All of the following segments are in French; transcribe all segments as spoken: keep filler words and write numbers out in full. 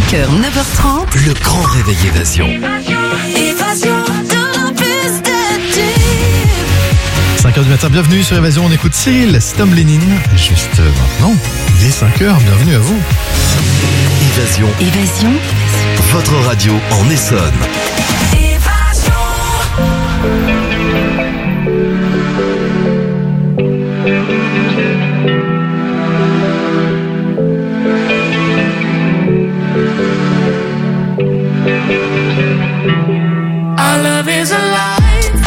cinq heures, neuf heures trente. Le grand réveil Évasion. Évasion de l'impus de Dieu. cinq heures du matin, bienvenue sur Évasion, on écoute Cyril Stomlenine. Juste maintenant, il est cinq heures, bienvenue à vous. Évasion. Évasion. Votre radio en Essonne. Our love is alive,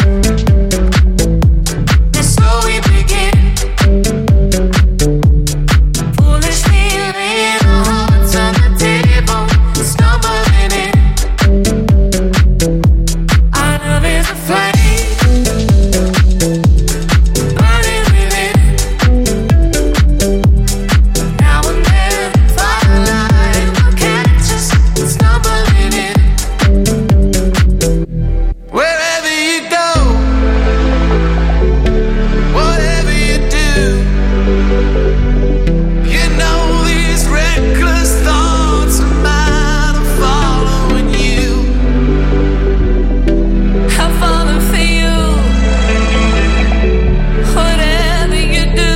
and so we begin. Foolishly laying our hearts on the table, stumbling in. Our love is a flame, burning within. Now and then, firelight will catch us stumbling in. Wherever you go, whatever you do, you know these reckless thoughts of mine are following you. I'm falling for you, whatever you do.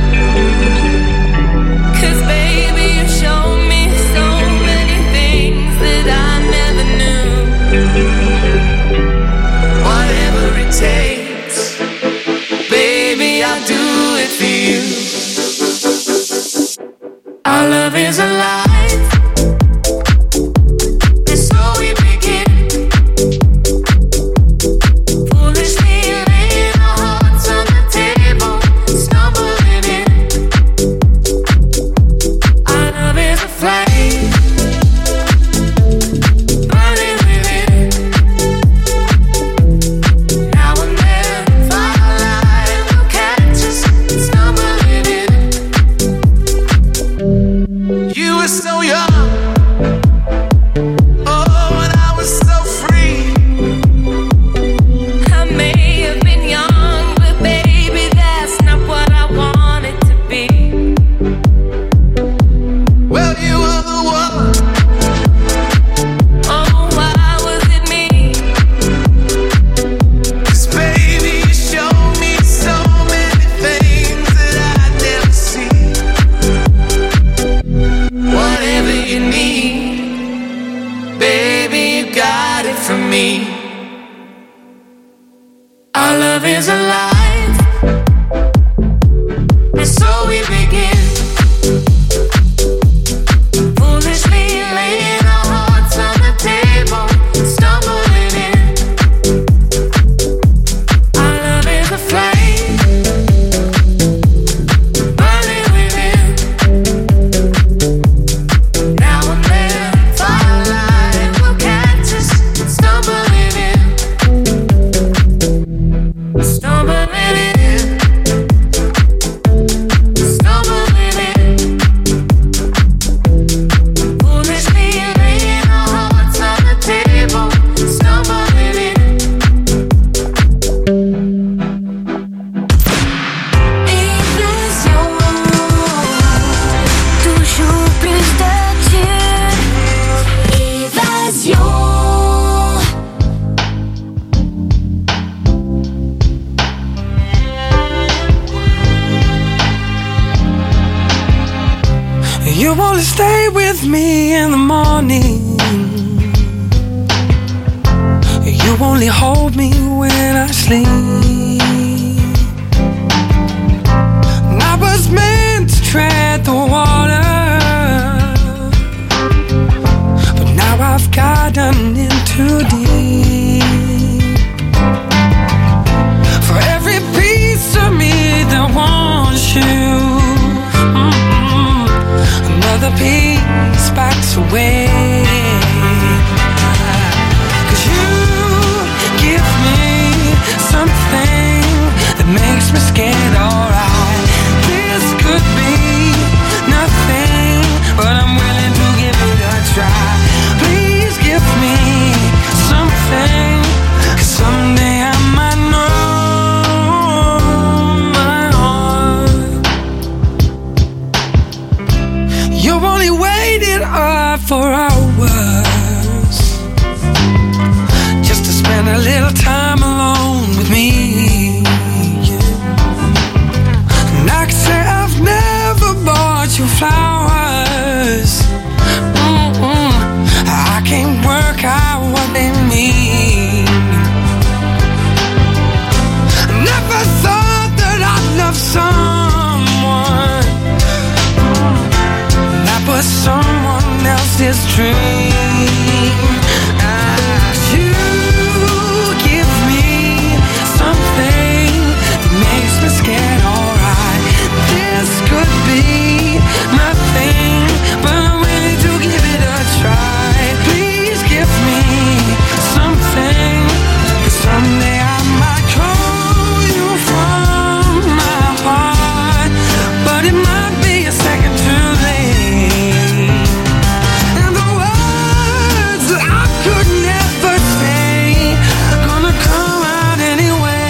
'Cause baby, you show me so many things that I never knew. Whatever it takes, baby, I'll do it for you. Our love is alive, and so we begin. Foolishly laying our hearts on the table, stumbling in. Our love is a flame, burning within. Now and then, firelight will catch us stumbling in. You were so young, oh, and I was so free. I may have been young, but baby, that's not what I wanted to be. Well, you were the one. Oh, why was it me? 'Cause baby, you showed me so many things that I'd never seen. Whatever you need, baby, you got it from me. Our love is alive, and so we begin. Foolishly laying our hearts on the table, stumbling in. Our love is a flame, burning within. Now and then, firelight will catch us stumbling in. Stumbling in. Stumbling in. Foolishly laying our hearts on the table, stumbling in. Évasion, toujours plus de Dieu. Évasion. You only stay with me in the morning. You only hold me when I sleep. And I was meant to tread the water, but now I've gotten in too deep. For every piece of me that wants you, mm-mm, another piece backs away. 'Cause you give me something that makes me scared, alright. This could be nothing, but I'm willing to give it a try. Please give me something, 'cause someday I might know my heart. You only only waited up for hours just to spend a little time alone with me. And I can say I've never bought you flowers. Mm-mm. I can't work out what they mean. Never thought that I'd love someone that was someone else's dream. Ah, you give me something that makes me scared, alright. This could be nothing, but I'm willing to give it a try. Please give me something, 'cause someday I might call you from my heart, but it might be a second too late. And the words that I could never say are gonna come out anyway.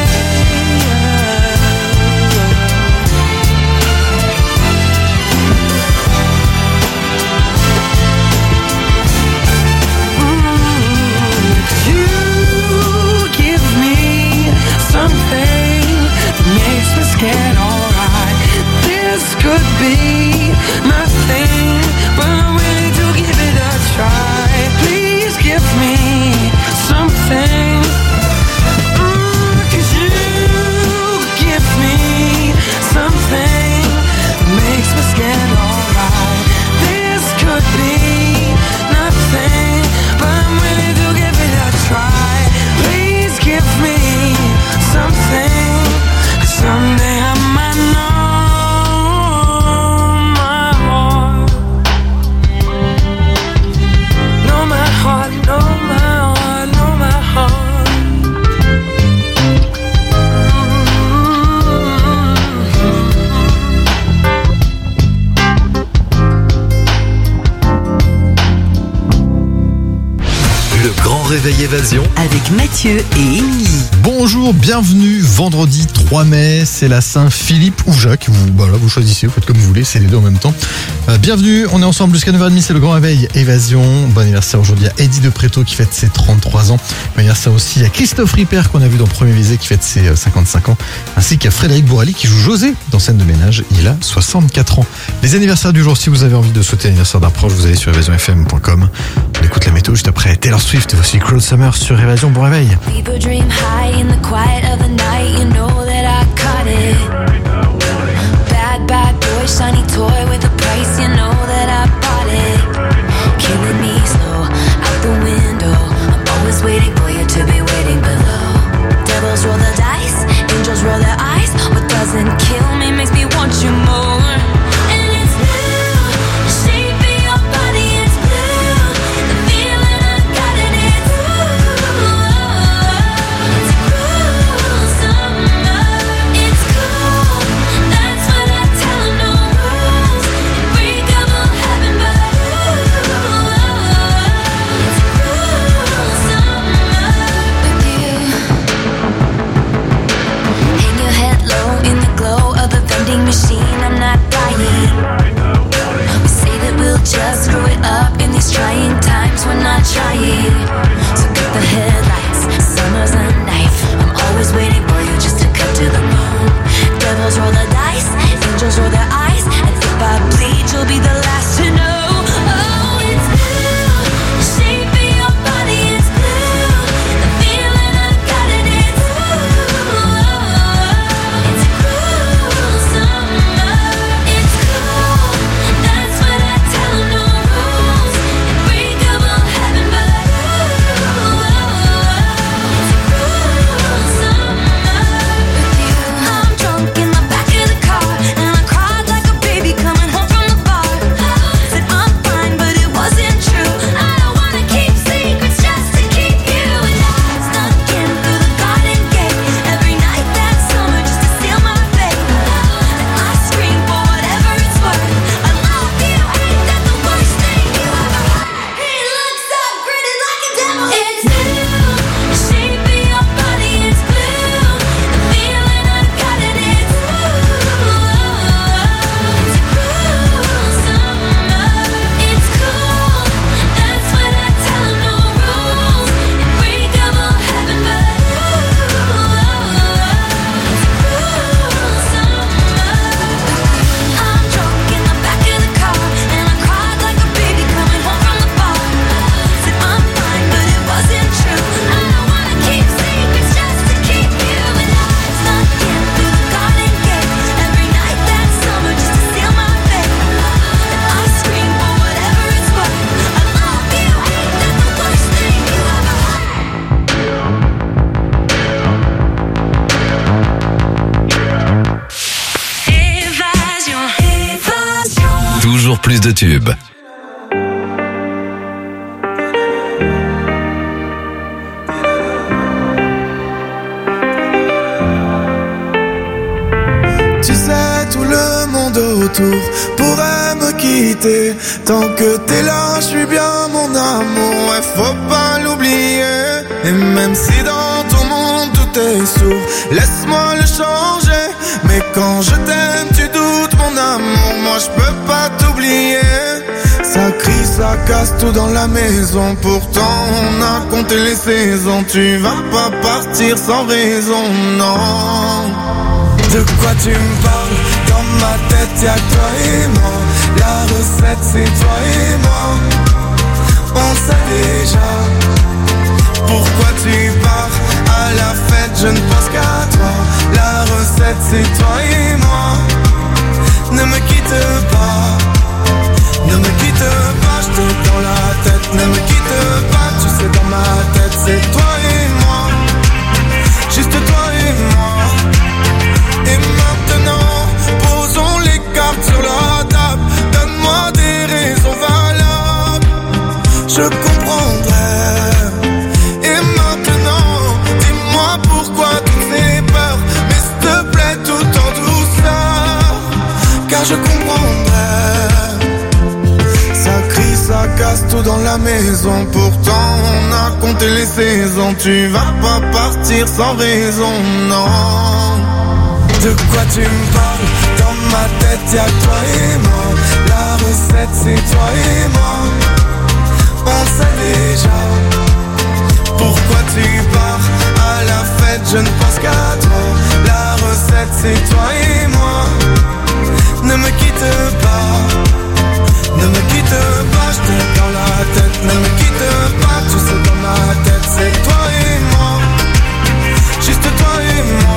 Mm, 'cause you give me something that makes me scared, alright. This could be nothing, but I'm willing to give it a try. Please give me something. Mm, 'cause you give me something that makes me scared, alright. This could be nothing, but I'm willing to give it a try. Please give me something, 'cause someday I might know my heart. Know my heart, know my heart, know my heart. Le grand réveil évasion Avec Mathieu et Émilie. Bonjour, bienvenue, vendredi trois mai, c'est la Saint-Philippe ou Jacques, vous, bah là, vous choisissez, vous faites comme vous voulez, c'est les deux en même temps. Euh, bienvenue, on est ensemble jusqu'à neuf heures trente, c'est le grand réveil évasion. Bon anniversaire aujourd'hui à Eddie de Préto qui fête ses trente-trois ans. Bon anniversaire aussi à Christophe Ripper qu'on a vu dans Premier Visé qui fête ses euh, cinquante-cinq ans, ainsi qu'à Frédéric Bourali qui joue José dans Scène de ménage, il a soixante-quatre ans. Les anniversaires du jour, si vous avez envie de souhaiter l'anniversaire d'un proche, vous allez sur évasion f m point com. On écoute la météo juste après Taylor Swift, voici Cruel Summer sur Évasion, bon réveil. People dream high in the quiet of the night. You know that I caught it. Bad, bad boy, shiny toy with a price. You know that I bought it. Killing me slow, out the window. I'm always waiting for you to be waiting below. Devils roll the dice, angels roll their eyes. What doesn't kill me makes me want you more. And it's blue, the shape of your body is blue. The feeling I got in it, ooh. It's a cruel summer. It's cool, that's what I tell 'em, no rules. Break plus de tubes. Tu sais, tout le monde autour pourrait me quitter. Tant que t'es là, je suis bien mon amour, ouais, faut pas l'oublier. Et même si dans ton monde tout est sourd, laisse-moi le changer. Mais quand je t'aime, tu doutes mon amour, moi je peux pas t'oublier. Ça crie, ça casse tout dans la maison, pourtant on a compté les saisons. Tu vas pas partir sans raison, non. De quoi tu me parles? Dans ma tête y'a que toi et moi. La recette c'est toi et moi. On sait déjà pourquoi tu pars. À la fête je ne pense qu'à toi. La recette c'est toi et moi. Ne me quitte pas, ne me quitte pas, je t'ai dans la tête. Ne me quitte pas, tu sais dans ma tête c'est toi et moi. Juste toi et moi. Et maintenant, posons les cartes sur la table. Donne-moi des raisons valables, je comprendrai. Et maintenant, dis-moi pourquoi tu me fais peur. Mais s'il te plaît, tout en douceur, car je comprendrai. Ça crie, ça casse tout dans la maison. Pourtant, on a compté les saisons. Tu vas pas partir sans raison, non. De quoi tu me parles? Dans ma tête y'a que toi et moi. La recette c'est toi et moi. On sait déjà pourquoi tu pars. À la fête je ne pense qu'à toi. La recette c'est toi et moi. Ne me quitte pas, ne me quitte pas, je t'ai dans la tête. Ne me quitte pas, tu sais dans ma tête c'est toi et moi. Juste toi et moi.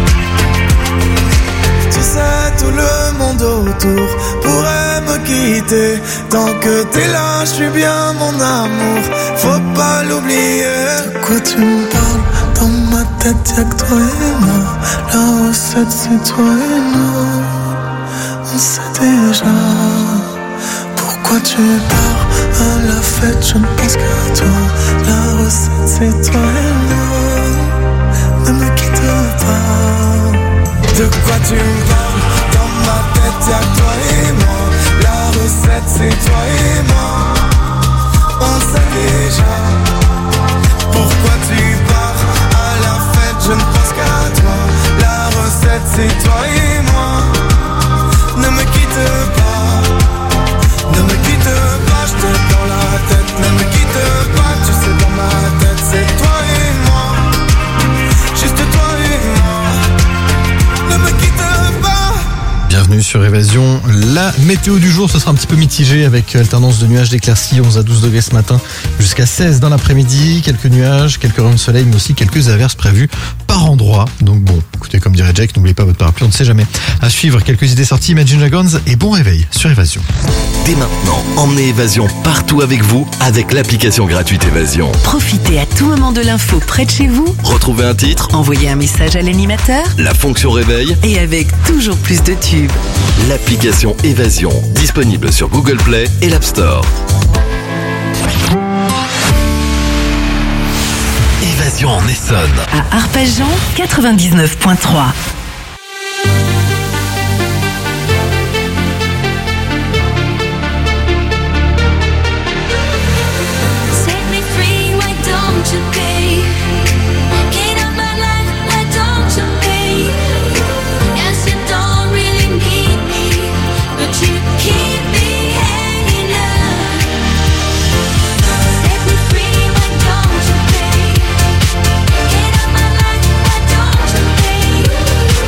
Tu sais, tout le monde autour pourrait me quitter. Tant que t'es là, je suis bien mon amour, faut pas l'oublier. De quoi tu me parles? Dans ma tête y'a que toi et moi. La recette c'est toi et moi. On sait déjà pourquoi tu pars. À la fête je ne pense qu'à toi. La recette c'est toi et moi. Ne me quitte pas. De quoi tu me parles? Dans ma tête y'a que toi et moi. La recette c'est toi et moi. On sait déjà pourquoi tu pars. À la fête je ne pense qu'à toi. La recette c'est toi et moi. Ne me quitte pas, ne me quitte pas, je t'ai dans la tête. Ne me quitte pas, tu sais dans ma tête c'est toi et moi. Juste toi et moi. Ne me quitte pas. Bienvenue sur Évasion. La météo du jour, ce sera un petit peu mitigé avec alternance de nuages, d'éclaircies, onze à douze degrés ce matin, jusqu'à seize dans l'après-midi. Quelques nuages, quelques rayons de soleil, mais aussi quelques averses prévues par endroits. Donc bon, écoutez, comme dirait Jack, n'oubliez pas votre parapluie, on ne sait jamais. À suivre, quelques idées sorties, Imagine Dragons et bon réveil sur Évasion. Dès maintenant, emmenez Évasion partout avec vous avec l'application gratuite Évasion. Profitez à tout moment de l'info près de chez vous. Retrouvez un titre, Envoyez un message à l'animateur. la fonction réveil, Et avec toujours plus de tubes. l'application Évasion, disponible sur Google Play et l'App Store. Évasion en Essonne. À Arpajon, quatre-vingt-dix-neuf virgule trois. Set me free, why don't you pay? Get out my life, why don't you pay? Yes, you don't really need me, but you keep me hanging up. Set me free, why don't you pay? Get out my life, why don't you pay?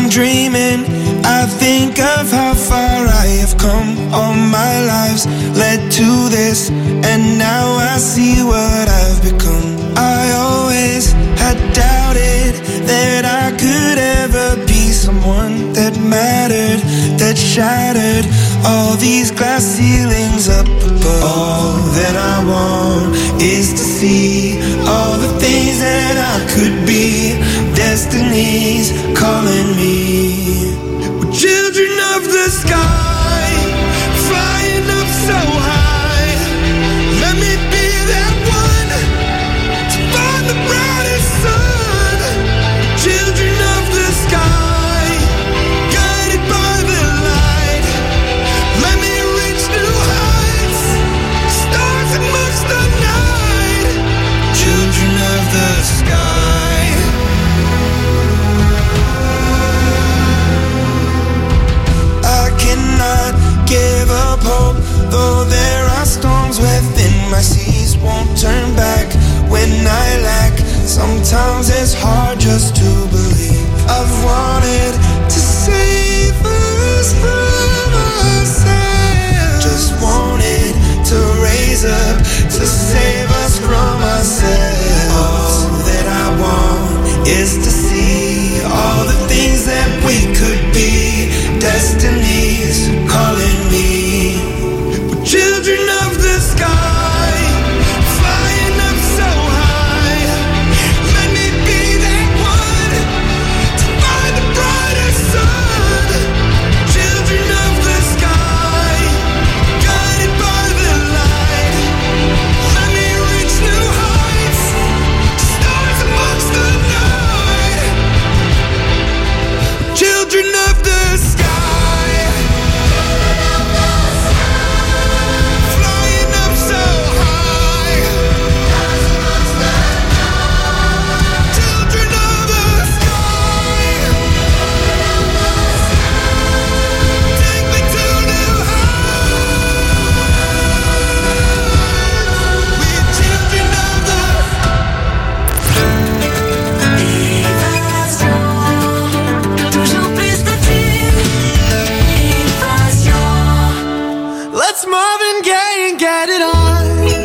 I'm dreaming, I think of how far I have come. All my lives led to this, and now I see what I've become. I always had doubted that I could ever be someone that mattered, that shattered all these glass ceilings up above. All that I want is to see all the things that I could be. Destiny's calling me. We're children of the sky, flying up so high. Let me be that one to find the brightest sun. Children of the sky, guided by the light. Let me reach new heights, stars amongst the night. Children of the sky. I cannot give up hope, though there are storms within my seas. Won't turn back when I lack. Sometimes it's hard just to believe. I've wanted to save us from ourselves. Just wanted to raise up to save us from ourselves. All that I want is to see all the things that we could be. Destiny's calling me. We're children of the sky, flying up so high. Let me be that one to find the brightest sun. Children of the sky, guided by the light. Let me reach new heights, stars amongst the night. Children of the sky. Flying up so high. Children of the sky. Take me to new heights. We're children of the Toujours plus de tubes. Évasion. Let's Marvin Gaye and get it on.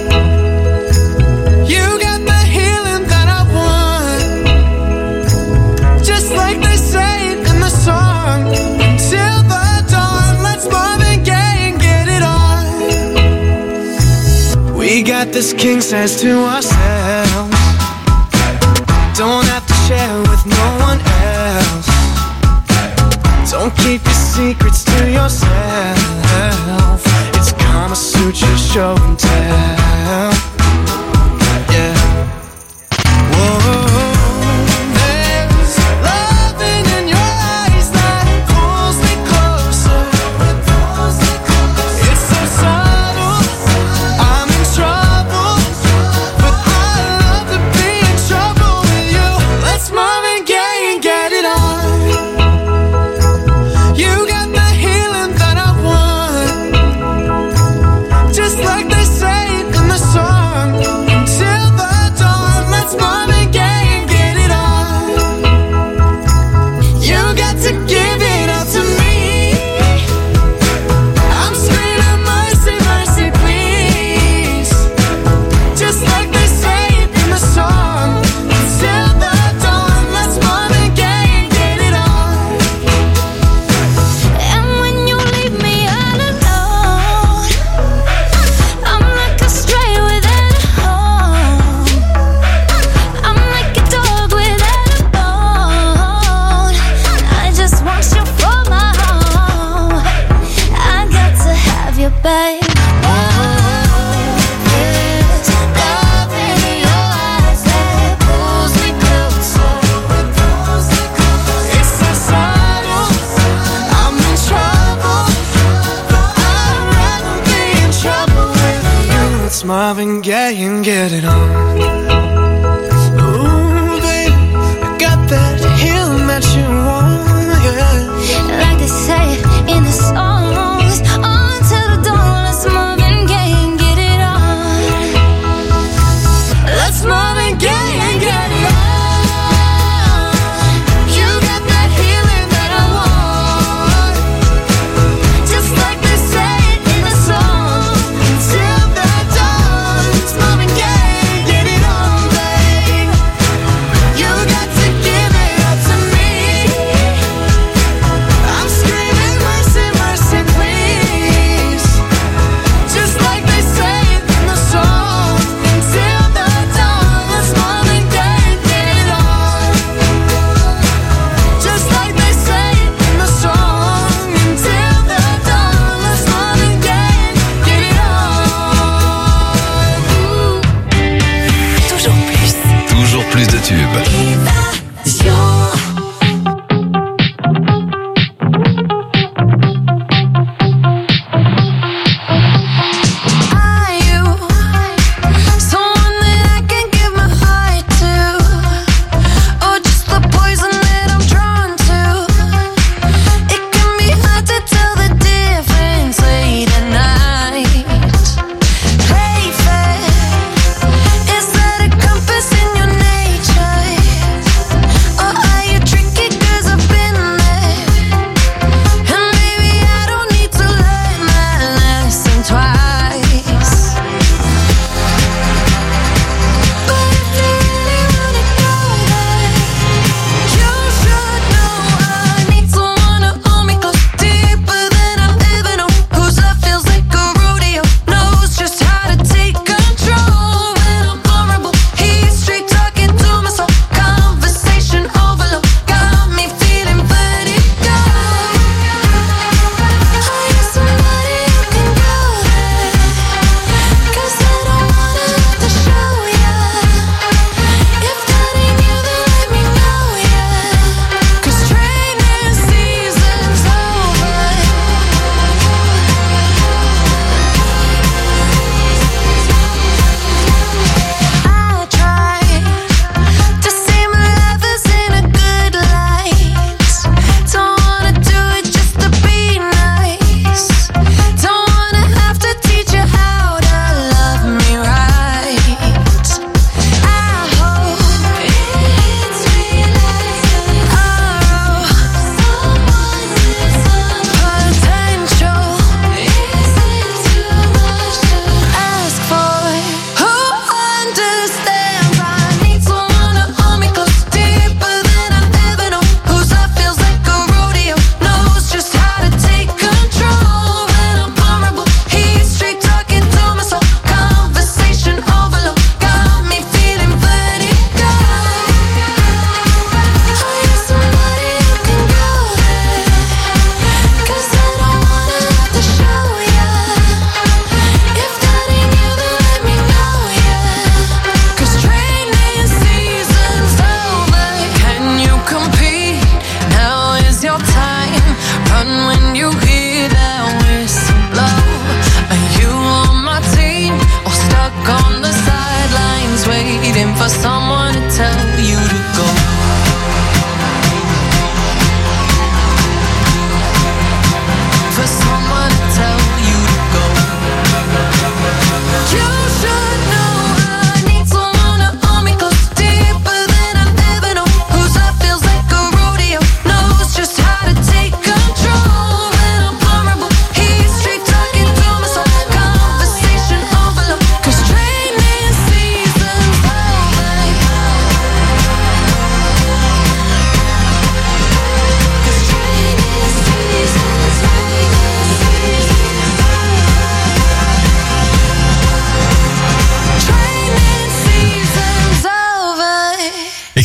You got the healing that I want, just like they say it in the song. Till the dawn, let's Marvin Gaye and get it on. We got this king size to ourselves. Don't have to share with no one else. Don't keep your secrets to yourself. It's Kama Sutra show and tell. Yeah. Whoa. There's loving in your eyes that pulls me closer. It's so subtle, I'm in trouble, but I love to be in trouble with you. Let's Marvin Gaye and get it on. You got the healing that I want, just like they say it in the song. Until the dawn, let's Marvin Gaye and get it on. You got to give it all to me. I'm screaming mercy, mercy, please. Just like they say it in the song. Until the dawn, let's Marvin Gaye and get it on. And when you leave me all alone, I'm like a stray without a home. I'm like a dog without a bone. I just want you for my home. I got to have you, babe. There's love in your eyes that pulls me closer. It's so subtle, I'm in trouble, but I'd rather be in trouble with you. It's Marvin Gaye and get it on. Ooh, baby, I got that healing that you want, yeah. Like they say in the songs, until the dawn, let's Marvin Gaye and get it on. Let's Marvin Gaye and get it on. You got that healing that I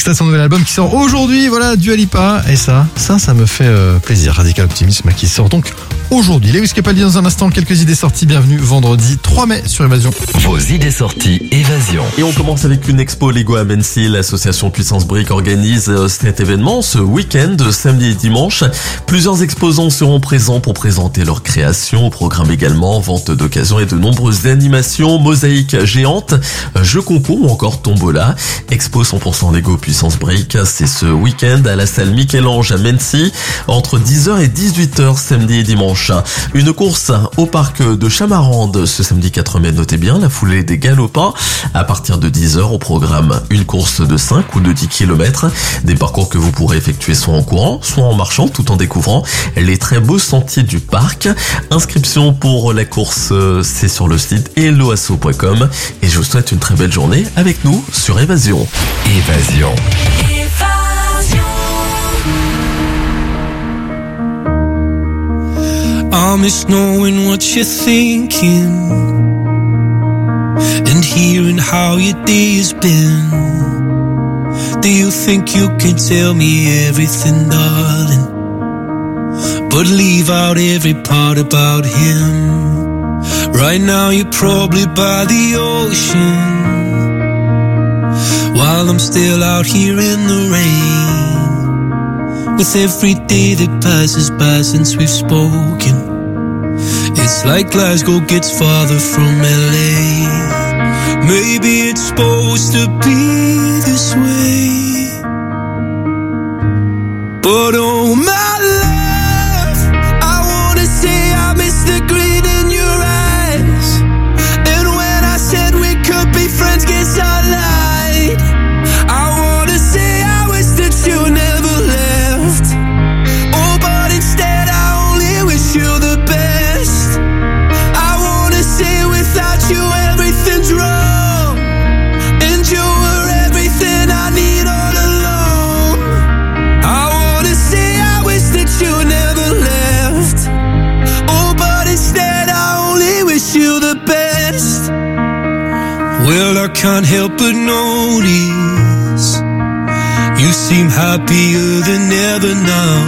extrait de son nouvel album qui sort aujourd'hui, voilà, Dua Lipa. Et ça, ça, ça me fait euh, plaisir. Radical Optimisme qui sort donc aujourd'hui. Lewis Capaldi dans un instant, quelques idées sorties. Bienvenue vendredi trois mai sur Évasion. Vos idées sorties Évasion. Et on commence avec une expo Lego à Mency. L'association Puissance Brick organise cet événement ce week-end, samedi et dimanche. Plusieurs exposants seront présents pour présenter leurs créations. Au programme également, vente d'occasion et de nombreuses animations, mosaïques géantes, jeux concours ou encore tombola. Expo cent pour cent Lego Puissance Brick, c'est ce week-end à la salle Michel-Ange à Mency, entre dix heures et dix-huit heures samedi et dimanche. Une course au parc de Chamarande ce samedi quatre mai, notez bien, la foulée des galopins à partir de dix heures au programme. Une course de cinq ou de dix kilomètres, des parcours que vous pourrez effectuer soit en courant, soit en marchant, tout en découvrant les très beaux sentiers du parc. Inscription pour la course, c'est sur le site helloasso point com et je vous souhaite une très belle journée avec nous sur Évasion. Évasion. I miss knowing what you're thinking and hearing how your day has been. Do you think you can tell me everything, darling, but leave out every part about him? Right now you're probably by the ocean, while I'm still out here in the rain. With every day that passes by since we've spoken, it's like Glasgow gets farther from L A. Maybe it's supposed to be this way, but oh my love, I wanna say I miss the grin in your eyes. And when I said we could be friends, guess I lied. I wanna say I wish that you never left. Oh, but instead I only wish you the best. I wanna say without you everything's wrong, and you were everything I need all along. I wanna say I wish that you never left. Oh, but instead I only wish you the best. Well, I can't help but notice you seem happier than ever now,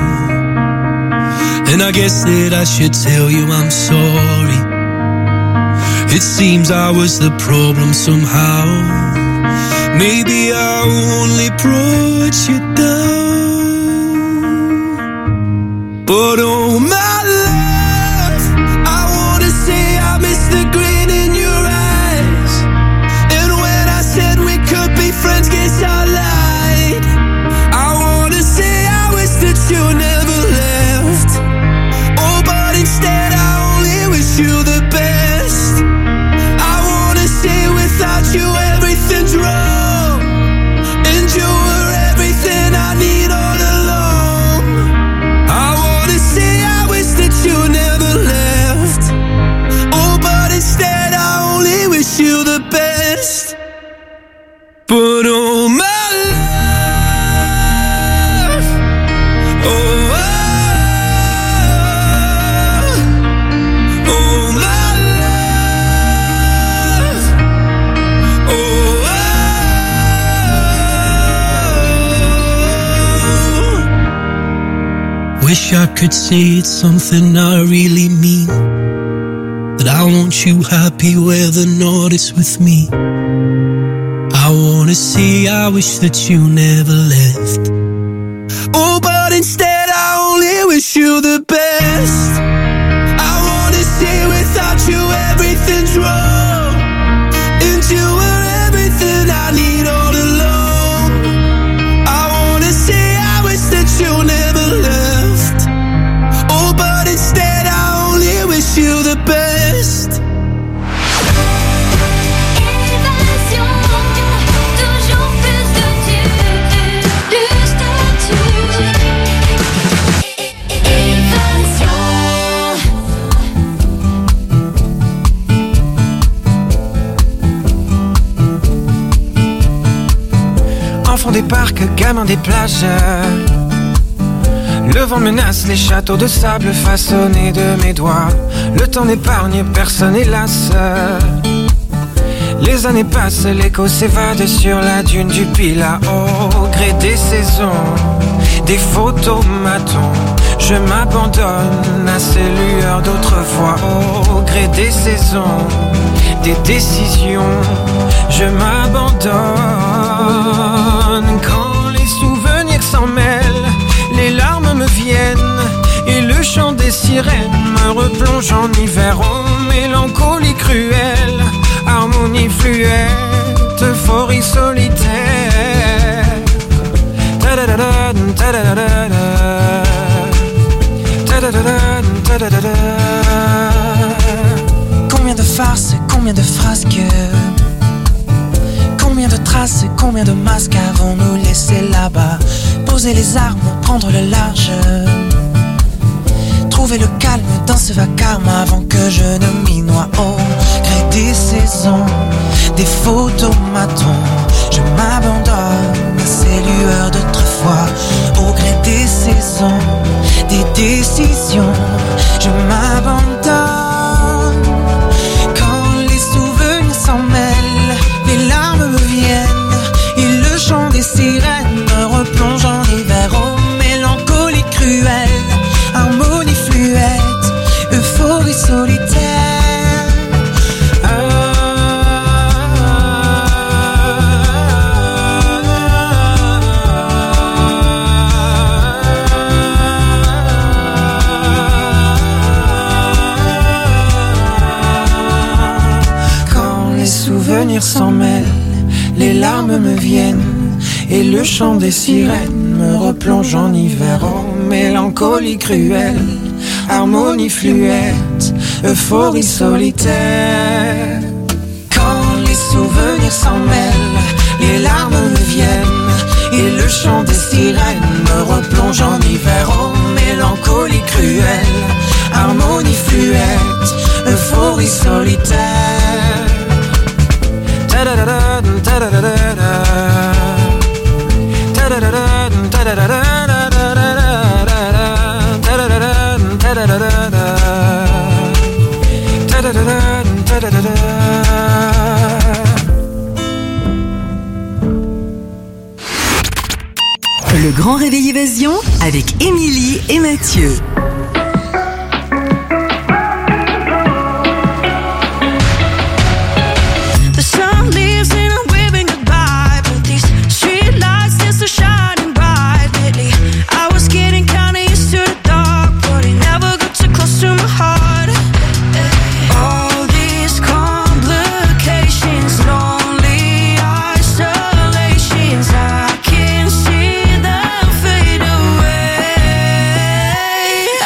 and I guess that I should tell you I'm sorry. It seems I was the problem somehow. Maybe I only brought you down, but oh my love, I wanna say I miss the grin in your eyes. And when I said we could be friends, guess I lied. I wanna say I wish that you never left. Oh, but instead I only wish you the best. I wanna say without you everything's wrong, and you were everything I need all along. I wanna say I wish that you never left. Oh, but instead I only wish you the best. But oh my love, oh, oh, oh my love, oh, oh. Wish I could say it's something I really mean, that I want you happy whether or not it's with me. I wanna say I wish that you never left. Oh, but instead I only wish you the best. I wanna say without you everything's wrong, and you were everything I need all along. I wanna say I wish that you never left. Oh, but instead I only wish you the best. Toujours plus de tubes, plus de tubes. Évasion. Enfant des parcs, gamin des plages, le vent menace les châteaux de sable façonnés de mes doigts. Le temps n'épargne personne hélas, Les années passent, l'écho s'évade sur la dune du Pilat. Au gré des saisons, des photomatons, je m'abandonne à ces lueurs d'autrefois. Au gré des saisons, des décisions, je m'abandonne. Quand les souvenirs s'en mêlent, les larmes me viennent et le chant des sirènes me replonge en hiver. Oh, mélancolie cruelle, harmonie fluette, euphorie solitaire. Ta-da-da-da, ta-da-da-da, ta-da-da-da, ta-da-da-da. Combien de farces, combien de frasques, combien de traces, combien de masques avons-nous laissé là-bas? Poser les armes, prendre le large, trouver le calme dans ce vacarme avant que je ne m'y noie. Au gré des saisons, des photomatons, je m'abandonne à ces lueurs d'autrefois. Au gré des saisons, des décisions, je m'abandonne. Quand les souvenirs s'en mêlent, les larmes me viennent et le chant des sirènes me replonge en hiver. Oh, mélancolie cruelle, harmonie fluette, euphorie solitaire. Quand les souvenirs s'en mêlent, les larmes me viennent et le chant des sirènes me replonge en hiver. Oh, mélancolie cruelle, harmonie fluette, euphorie solitaire. Quand les souvenirs s'en mêlent, les larmes me viennent et le chant des sirènes me replonge en hiver. Oh, mélancolie cruelle, harmonie fluette, euphorie solitaire. Ta-da-da-da, ta-da-da-da-da, ta-da-da-da, ta-da-da-da. Le grand réveil évasion avec Émilie et Mathieu. The sun leaves and I'm waving goodbye, but these street lights just are shining bright lately. I was getting kinda used to the dark, but it never got too close to my heart. All these complications, lonely isolations, I can see them fade away.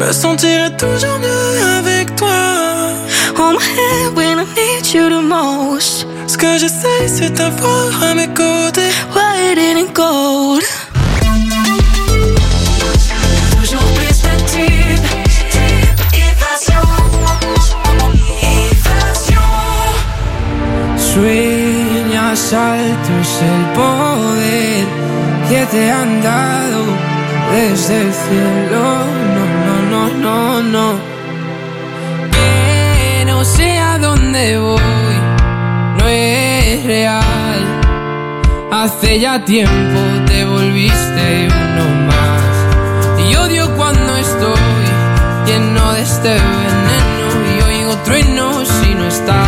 me sentirai toujours mieux avec toi. Hold my hand when I need you the most. Ce que j'essaie c'est d'avoir à mes côtés. White and gold. Toujours plus de tubes. Évasion. Évasion. Sueñas alto es el poder que te han dado desde el cielo. No, no, no, no, no. Que no sé a dónde voy, no es real. Hace ya tiempo te volviste uno más. Y odio cuando estoy lleno de este veneno y oigo truenos si no estás.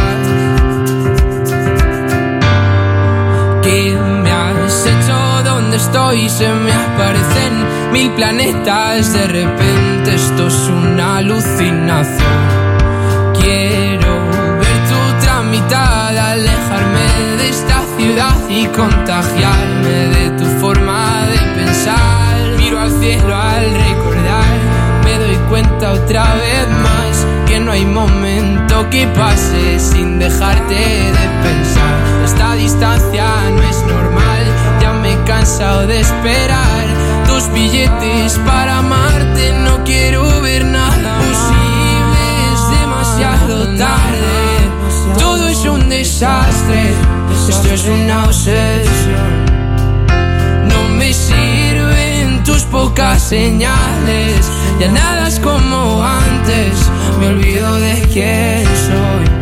¿Qué me has hecho? ¿Dónde estoy? Se me aparecen mil planetas. De repente esto es una alucinación. Quiero ver tu tramitada, alejarme de esta ciudad y contagiarme de tu forma de pensar. Miro al cielo al recordar, me doy cuenta otra vez más que no hay momento que pase sin dejarte de pensar. Esta distancia no es normal, ya me he cansado de esperar tus billetes para amarte. No quiero ver nada posible, es demasiado tarde. Todo es un desastre, esto es una obsesión. No me sirven tus pocas señales, ya nada es como antes, me olvido de quién soy.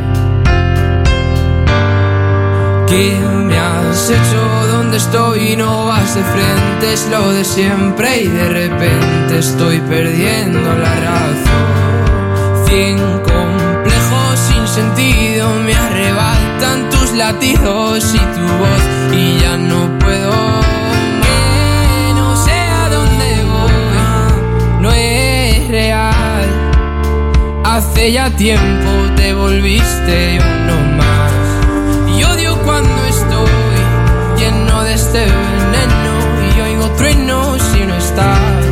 ¿Qué me has hecho? ¿Dónde estoy? No vas de frente, es lo de siempre y de repente estoy perdiendo la razón. Cien complejos sin sentido me arrebatan tus latidos y tu voz y ya no puedo. Que no sé a dónde voy, no es real. Hace ya tiempo te volviste uno más. Y odio cuando estoy lleno de este veneno y oigo truenos si no estás.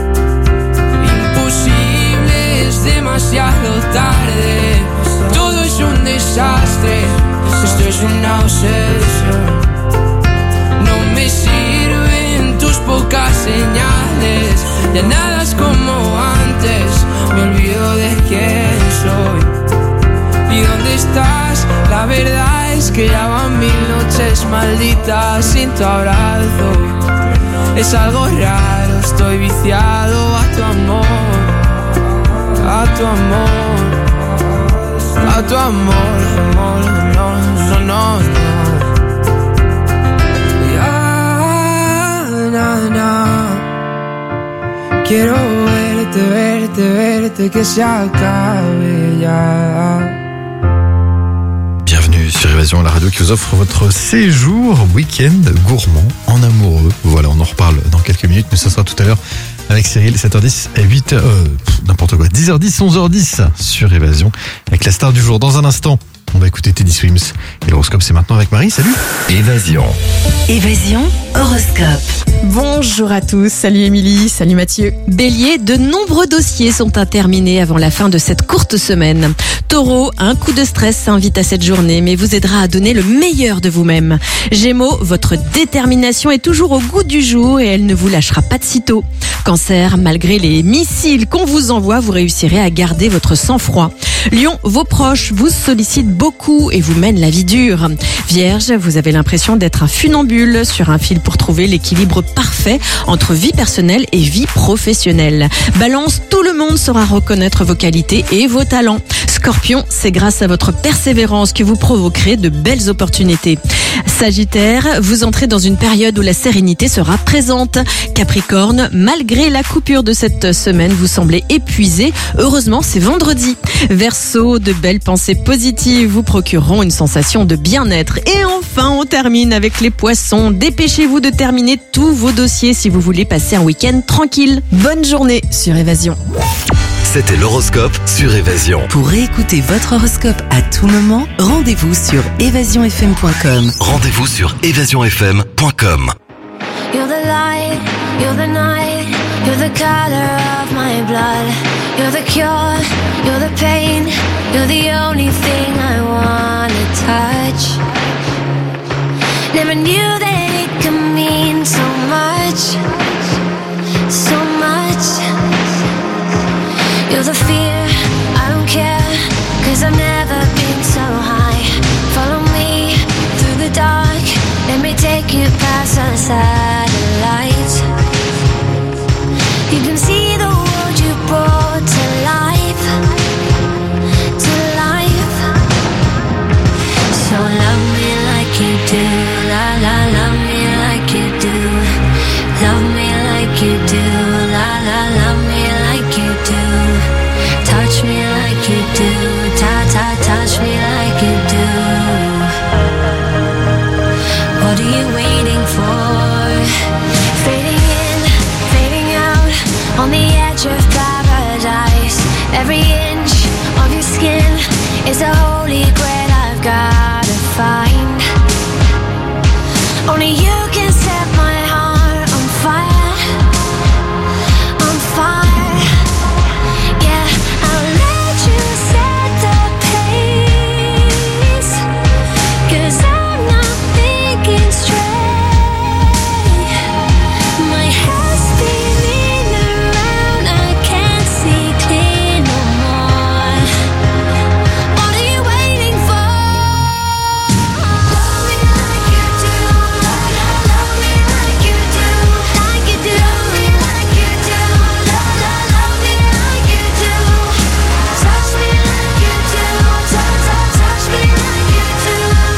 Imposible, es demasiado tarde. Todo es un desastre, esto es una obsesión. No me sirven tus pocas señales, ya nada es como antes, me olvido de quién soy. ¿Y dónde estás? La verdad es que ya van mil noches malditas sin tu abrazo. Es algo raro, estoy viciado a tu amor, a tu amor, a tu amor, amor, no, no, no, no. Ya, na, na. Quiero verte, verte, verte, que se acabe ya. Bienvenue sur Évasion, la radio qui vous offre votre séjour week-end gourmand en amoureux. Voilà, on en reparle dans quelques minutes, mais ça sera tout à l'heure avec Cyril, sept heures dix et huit heures, euh, n'importe quoi, dix heures dix, onze heures dix sur Évasion, avec la star du jour. Dans un instant, on va écouter Teddy Swims. Et l'horoscope, c'est maintenant avec Marie. Salut. Évasion. Évasion horoscope. Bonjour à tous, salut Émilie, salut Mathieu. Bélier, de nombreux dossiers sont à terminer avant la fin de cette courte semaine. Taureau, un coup de stress s'invite à cette journée, mais vous aidera à donner le meilleur de vous-même. Gémeaux, votre détermination est toujours au goût du jour et elle ne vous lâchera pas de sitôt. Cancer, malgré les missiles qu'on vous envoie, vous réussirez à garder votre sang-froid. Lion, vos proches vous sollicitent beaucoup et vous mènent la vie dure. Vierge, vous avez l'impression d'être un funambule sur un fil pour trouver l'équilibre parfait entre vie personnelle et vie professionnelle. Balance, tout le monde saura reconnaître vos qualités et vos talents. Scorpion, c'est grâce à votre persévérance que vous provoquerez de belles opportunités. Sagittaire, vous entrez dans une période où la sérénité sera présente. Capricorne, malgré la coupure de cette semaine, vous semblez épuisé. Heureusement, c'est vendredi. Verseau, de belles pensées positives vous procureront une sensation de bien-être. Et enfin, on termine avec les poissons. Dépêchez-vous de terminer tous vos dossiers si vous voulez passer un week-end tranquille. Bonne journée sur Évasion. C'était l'horoscope sur Évasion. Pour réécouter votre horoscope à tout moment, rendez-vous sur évasion f m point com. Rendez-vous sur évasion f m point com. You're the light, you're the night, you're the color of my blood. You're the cure, you're the pain, you're the only thing I wanna touch. Never knew that it could mean so much, so much. You're the fear, I don't care, cause I've never been so high. Follow me through the dark, let me take you past the satellites. You can see the world you brought to life, to life. So love me like you do, la la, love me like you do. Love me like you do, la la, love me like you do. Touch me like you do, ta ta, touch me like you do. What are you waiting for? Fading in, fading out, on the edge of paradise. Every inch of your skin is a holy grail I've gotta find. Only you can set my heart on fire, on fire. Yeah, I'll let you set the pace, cause I'm not thinking straight. My head's spinning around, I can't see clear no more. What are you waiting for? Love me like you do, love, love, love me like you do, like you do. Love me like you do, love, love, love me like you do. Touch me like you do, touch, touch, touch me like you do.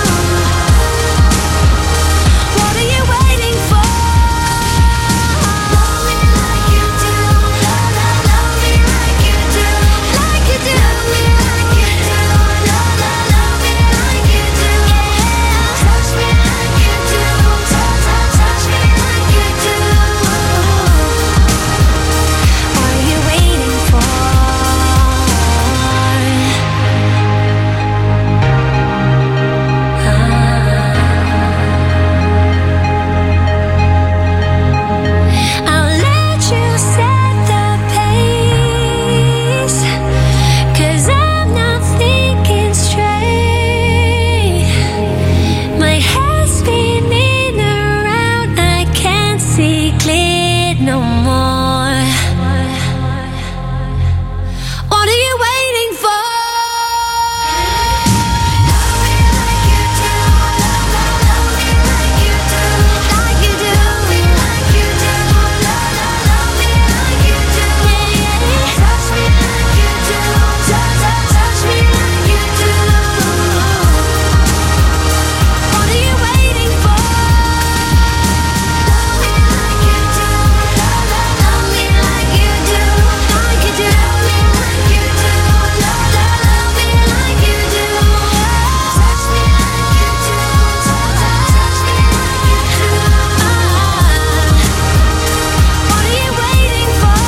What are you waiting for? Love me like you do, love, love, love me like you do, like you do. Love me like you do, love, love, love me like you do. Touch me like you do, touch, touch, touch me like you do. What are you waiting for? I'll let you set the pace, cause I'm not thinking straight. My head's spinning around, I can't see clear no more. What are you waiting for? Love me like you do, love, love, love me like you do, like you do. Love me like you do, love, love, love me like you do. Touch me like you do, touch, touch, touch me like you do. What are you waiting for? Love me like you do, love, love, love me like you do, like you do. Love me like you do, love, love, love me like you do. Touch me like you do, touch, touch, touch me like you do. What are you waiting for?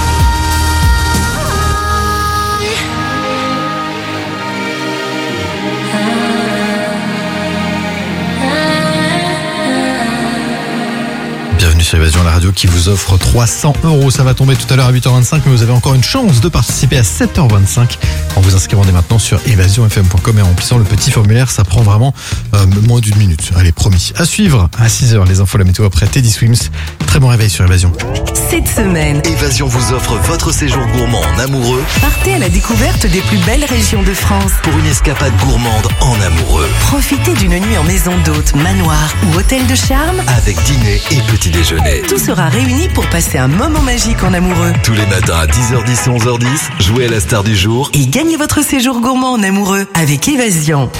Bienvenue sur Évasion, la radio qui vous offre trois cents euros. Ça va tomber tout à l'heure à huit heures vingt-cinq, mais vous avez encore une chance de participer à sept heures vingt-cinq en vous inscrivant dès maintenant sur évasion f m point com et en remplissant le petit formulaire. Ça prend vraiment euh, moins d'une minute. Allez, promis. À suivre à six heures, les infos, la météo après Teddy Swims. Très bon réveil sur Évasion. Cette semaine, Évasion vous offre votre séjour gourmand en amoureux partez à la découverte des plus belles régions de France. pour une escapade gourmande en amoureux. Profitez d'une nuit en maison d'hôte, manoir ou hôtel de charme. Avec dîner et petit déjeuner. Tout sera réuni pour passer un moment magique en amoureux. Tous les matins à dix heures dix et onze heures dix, jouez à la star du jour. Et gagnez votre séjour gourmand en amoureux avec Évasion.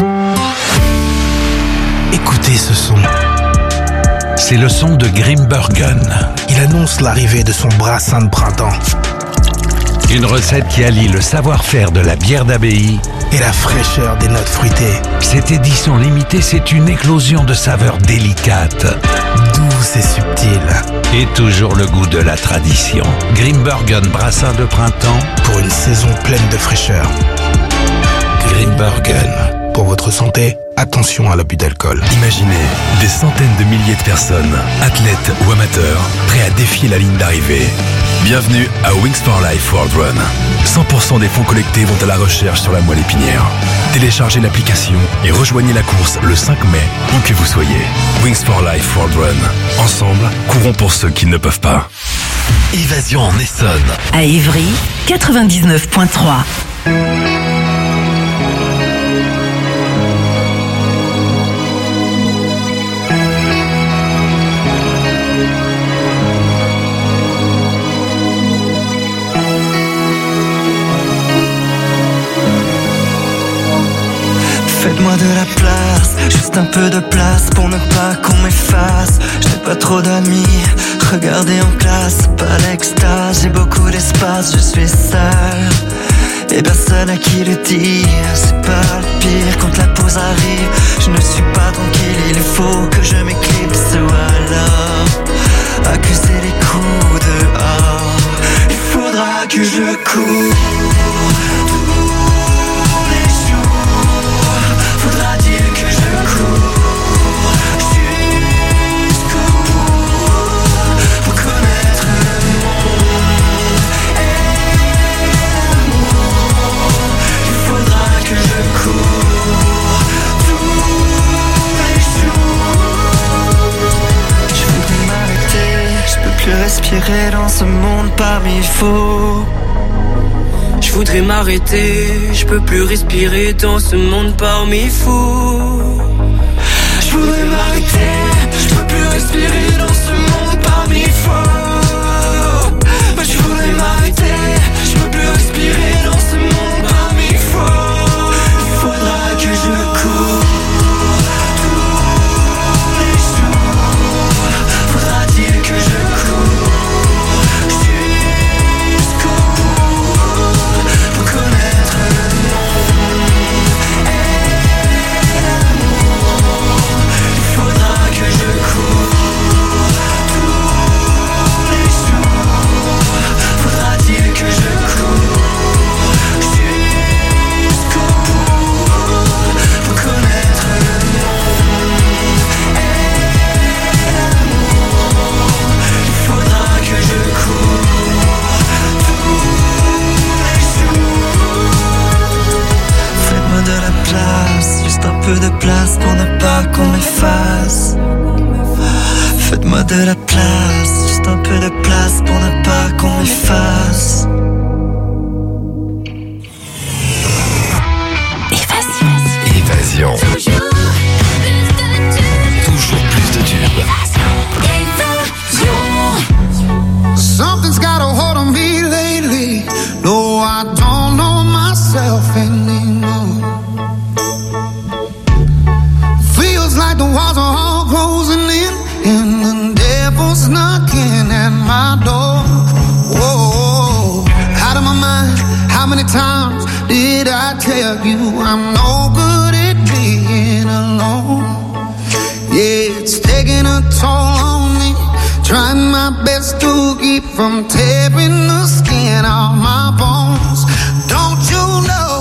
Écoutez ce son. C'est le son de Grimbergen. Il annonce l'arrivée de son brassin de printemps. Une recette qui allie le savoir-faire de la bière d'abbaye et la fraîcheur des notes fruitées. Cette édition limitée, c'est une éclosion de saveurs délicates, douces et subtiles. Et toujours le goût de la tradition. Grimbergen brassin de printemps pour une saison pleine de fraîcheur. Grimbergen. Pour votre santé, attention à l'abus d'alcool. Imaginez des centaines de milliers de personnes, athlètes ou amateurs, prêts à défier la ligne d'arrivée. Bienvenue à Wings for Life World Run. cent pour cent des fonds collectés vont à la recherche sur la moelle épinière. Téléchargez l'application et rejoignez la course le cinq mai, où que vous soyez. Wings for Life World Run. Ensemble, courons pour ceux qui ne peuvent pas. Évasion en Essonne. À Évry, quatre-vingt-dix-neuf virgule trois. Faites-moi de la place, juste un peu de place pour ne pas qu'on m'efface. J'ai pas trop d'amis, regardez en classe, pas l'extase. J'ai beaucoup d'espace, je suis seul et personne à qui le dire. C'est pas le pire quand la pause arrive. Je ne suis pas tranquille, il faut que je m'éclipse ou alors accuser les coups dehors. Il faudra que je cours. Respirer dans ce monde parmi faux. Je voudrais m'arrêter, je peux plus respirer dans ce monde parmi fous. Je voudrais m'arrêter, je peux plus respirer dans ce monde parmi faux. Je voudrais m'arrêter, je peux plus respirer dans ce monde parmi faux. Il faudra que je cours. Un peu de place pour ne pas qu'on m'efface. Faites-moi de la place, juste un peu de place pour ne pas qu'on m'efface. Évasion. Évasion. Toujours plus de tubes. Something's got a hold on me lately. No, I don't know myself anymore. Like the walls are all closing in, and the devil's knocking at my door. Whoa, out of my mind. How many times did I tell you I'm no good at being alone? Yeah, it's taking a toll on me. Trying my best to keep from tearing the skin off my bones. Don't you know?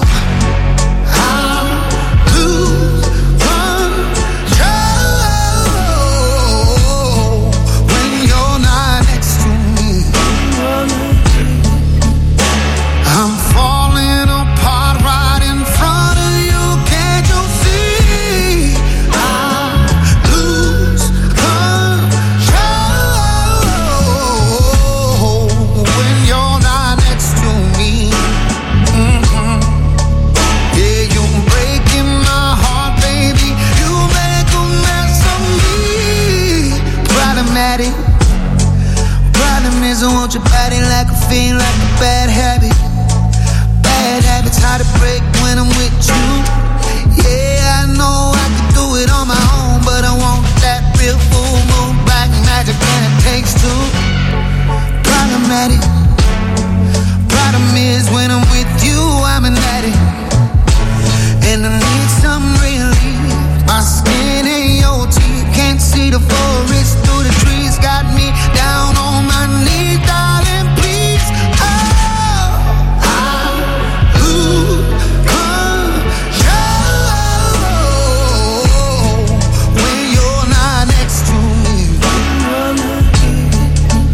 Want your body like a fiend, like a bad habit. Bad habits hard to break when I'm with you. Yeah, I know I can do it on my own, but I want that real full moon, black magic, and it takes two. Problematic. Problem is when I'm with you, I'm an addict, and I need some relief. My skin ain't your teeth, can't see the forest through the trees. Got me down on my knees, darling, please. Oh, I lose control when you're not next to me.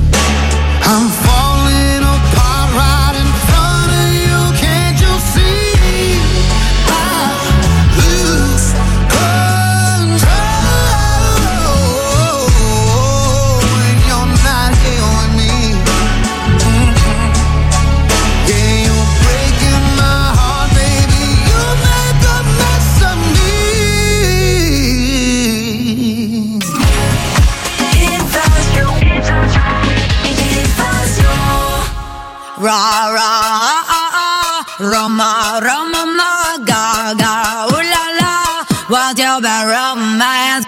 Roma, Roma, ma, ga, ga, ooh la la, what's your bad romance?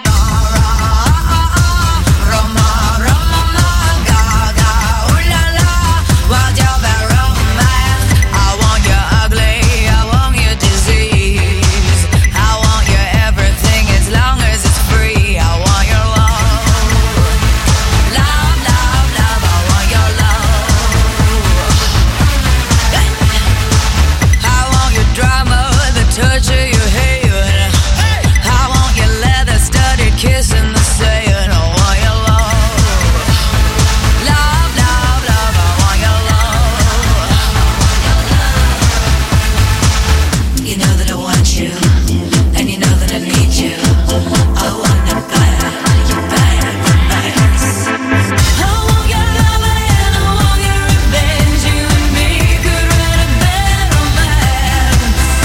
Touch of your hair, I want your leather studded kiss in the sand. I want your love, love, love, love. I want your love. You know that I want you, and you know that I need you. I want to bad, you bad romance. I want your love and I want your revenge. You and me could write a bad romance.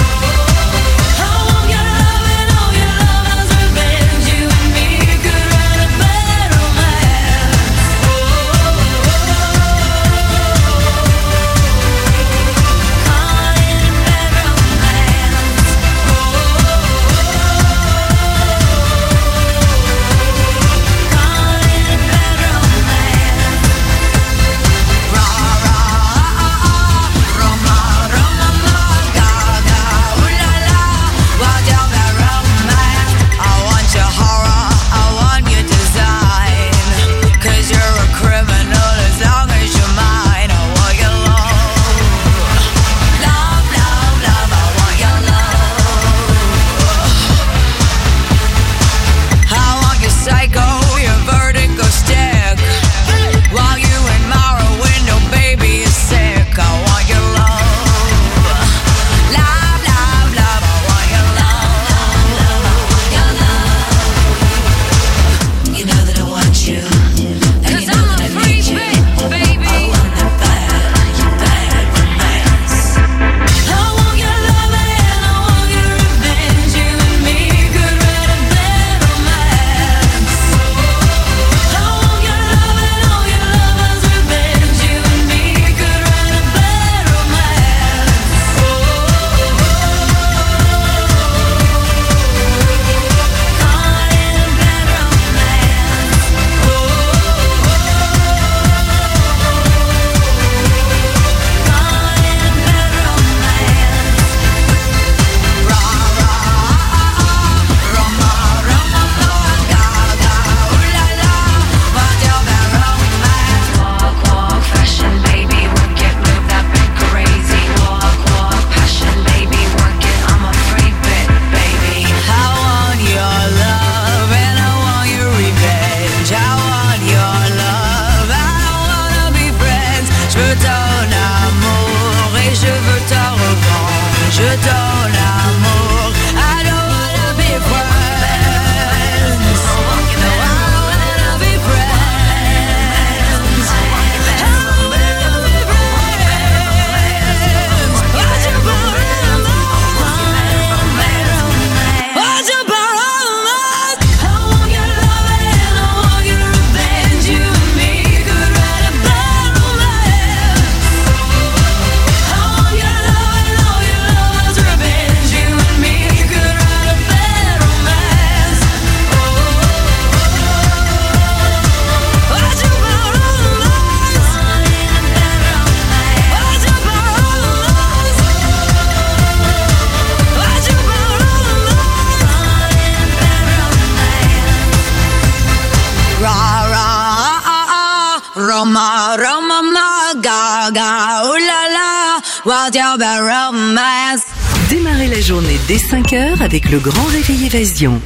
Roma, Roma, ma, ga, ga, ooh la la, what's your bad romance? Démarrez la journée dès cinq heures avec le grand réveil Évasion.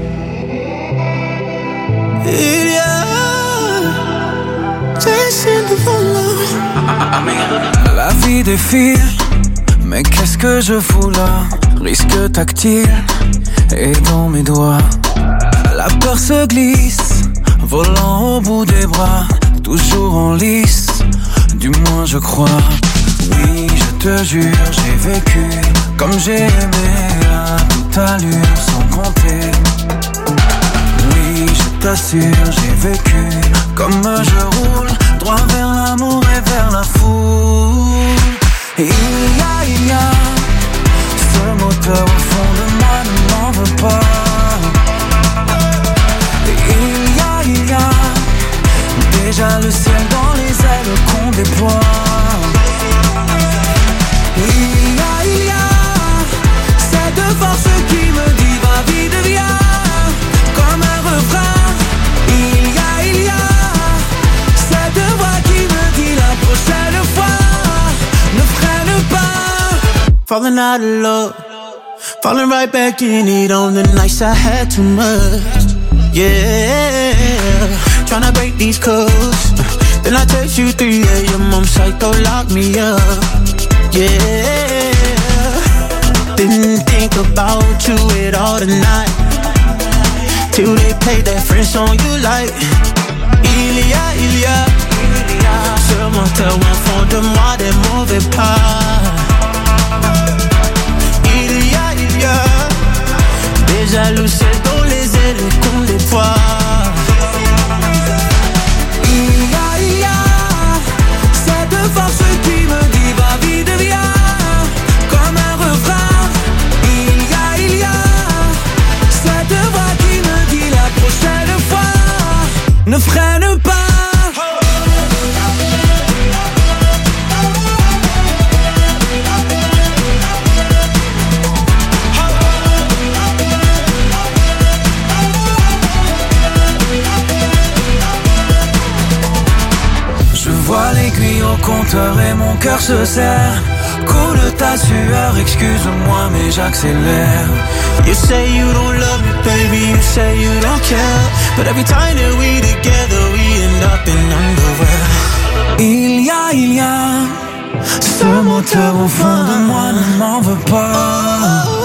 Il y a la vie défile, mais qu'est-ce que je fous là? Risque tactile et dans mes doigts, la peur se glisse, volant au bout des bras, toujours en lice, du moins je crois. Oui, je te jure, j'ai vécu comme j'ai aimé, à toute allure, sans compter. Oui, je t'assure, j'ai vécu comme je roule, droit vers l'amour et vers la foule. Il y a, il y a falling out of love, falling right back in it on the nights I had too much. Yeah, tryna break these codes. Then I text you three a.m. I'm psycho, lock me up. Yeah, didn't think about you at all tonight, till they played that French song you like. Il y a, il y a, ce menteur au fond de moi des mauvais pas. Il y a, il y a des jaloux dans les ailes qu'on les voit. Il y a, il y a cette force qui me dit va vite viens, comme un refrain. Il y a, il y a cette voix qui me dit la prochaine fois ne freine pas. Je vois l'aiguille au compteur et mon cœur se serre. Coule ta sueur, excuse-moi mais j'accélère. You say you don't love me, baby, you say you don't care, but every time that we together, we end up in underwear. Il y a, il y a ce moteur au fond de moi, ne m'en veux pas.